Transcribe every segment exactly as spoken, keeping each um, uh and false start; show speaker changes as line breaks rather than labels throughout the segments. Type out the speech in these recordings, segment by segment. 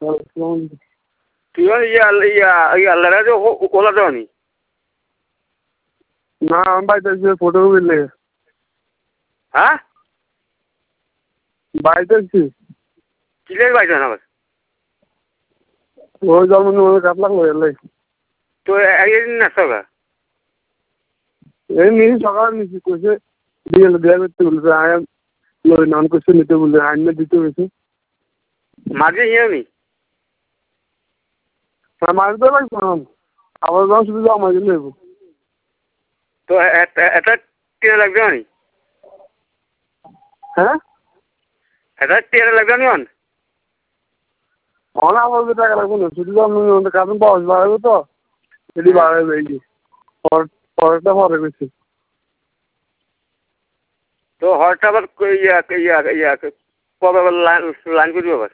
তুই ইয়া ইয়া ইয়া আল্লাহরে ওলা দেওয়ানি
না আমি বাড়িতে এসে ফটো বুঝলে
হ্যাঁ
বাড়িতে এসছি
কিলের বাইক আবার
ওই জন্ম কাটলাম এলে
তো একদিন না সকা
এই নিয়ে সকালে নিচ্ছি কইছে দিয়ে দেয়া করতে বলছে আয়াম লই নন করছে নিতে বলছে আইনে দিতে হয়েছে
মাঝে হিয়ামি
হ্যাঁ মাঝে লাগছে আবার যখন শুধু যাও মাঝে নেব
তো এটা টেনে লাগবে নি
হ্যাঁ
এটা টেনে লাগবে নি অন
অনা বলতে টাকা লাগবে না শুধু আমি কারণ পাওয়া বাড়াবে তো সেটি বাড়াবে এই যে পরেরটা পরে গেছে
তো হরটা আবার ইয়া ইয়া ইয়া কবে আবার লাইন করবি আবার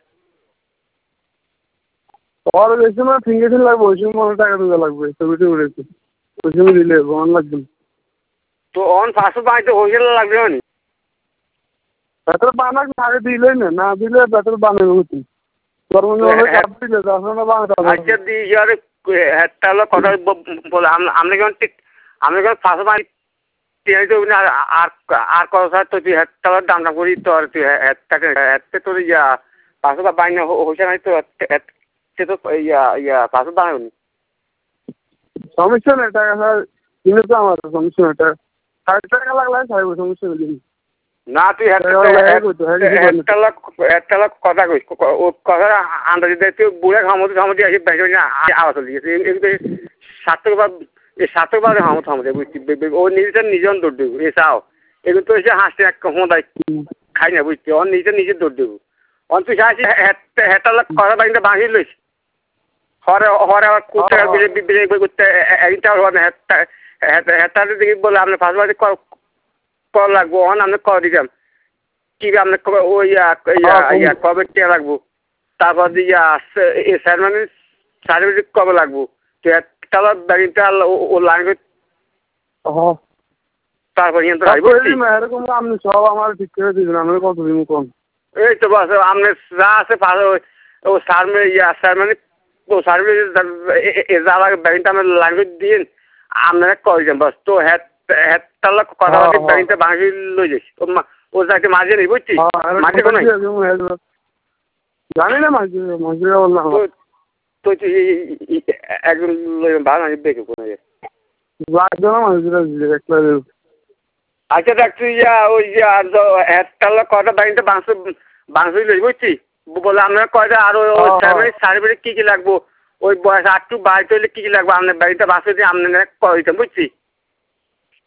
পরে গেছে না ফিঙ্গার লাগবে ওই সময় মনে টাকা দিতে লাগবে ছবিটি উঠেছে ওই সময় দিলে অন লাগবে
তো অন পাঁচশো বানাইতে হয়েছিল লাগবে নি
বেতন বানাক আগে দিলেই না না দিলে বেতন বানাবে হতি তোর মনে হবে কাট দিলে দশটা বানাতে
আচ্ছা দি ইয়ার একটা হলো কথা বলে আমরা কেমন ঠিক আমরা কেমন পাঁচশো বানাই টেনে দেবো না আর আর কত স্যার তো তুই একটা দামটা করি তো আর তুই একটাকে একটা তোর ইয়া পাঁচশো বানাই হয়েছে নাই তো সে তো ইয়া ইয়া পাঁচশো বানাবে নি
সমস্যা নেই টাকা স্যার কিনে তো আমার সমস্যা নেই টাকা ষাট টাকা লাগলে সাহেব সমস্যা নেই
না তুই একটা লাখ একটা লাখ কথা কইস ও কথা আন্দাজি দেয় তুই বুড়ে খামতি খামতি আসি ব্যাংকে আওয়াজ চলে গেছে এগুলো সার্থক বা এই সার্থক বাদে খামত খামতি বুঝছি ও নিজেটা নিজের দৌড় দেবো এ চাও এগুলো তো এসে হাসতে এক হোঁদাই খাই না বুঝছি ওর নিজে নিজে দৌড় দেবো অন তুই চাইছি একটা লাখ কথা বাড়িতে ভাঙি লইস হরে হরে আবার করতে করতে একটা হবে হেঁটাতে দেখি বলে আপনি ফার্স্ট বাড়ি কল লাগবো অন আপনি কল দিতাম কি আপনি কবে ওই ইয়া ইয়া ইয়া কবে কে লাগবো তারপর ইয়া স্যারমানি সার্টিফিকেট কবে লাগবো তো একটা ব্যাগিংটা ও লাগবে তারপর
এরকম আপনি সব আমার ঠিক করে দিবেন আমি কত দিন কম
এই তো বাস আপনি যা আছে ও স্যার ইয়া স্যারমানি ও সার্টিফিকেট যা লাগে ব্যাগিংটা আমি লাগবে দিন আপনারা কল দিতাম বাস তো হ্যাঁ হেতাল কথা বলতে ব্যাংকটা ভাঙি লই যাইস ও যাকে মাঝে নেই বুঝছিস মাঝে কোনো
জানি না মাঝে মাঝে বললাম
তো একজন ভালো দেখে কোনো
লাগবে না মাঝে একটা
আচ্ছা দেখ তুই যা ওই যে আর হেতাল কথা ব্যাংকটা বাঁশ বাঁশ লই বুঝছিস বলে আপনার কয়টা আর ওই সার্টিফিকেট কী কী লাগবো ওই বয়স আটটু বাইশ হইলে কী কী লাগবো আপনার ব্যাংকটা বাঁশ দিয়ে আপনার কয় দিতাম বুঝছিস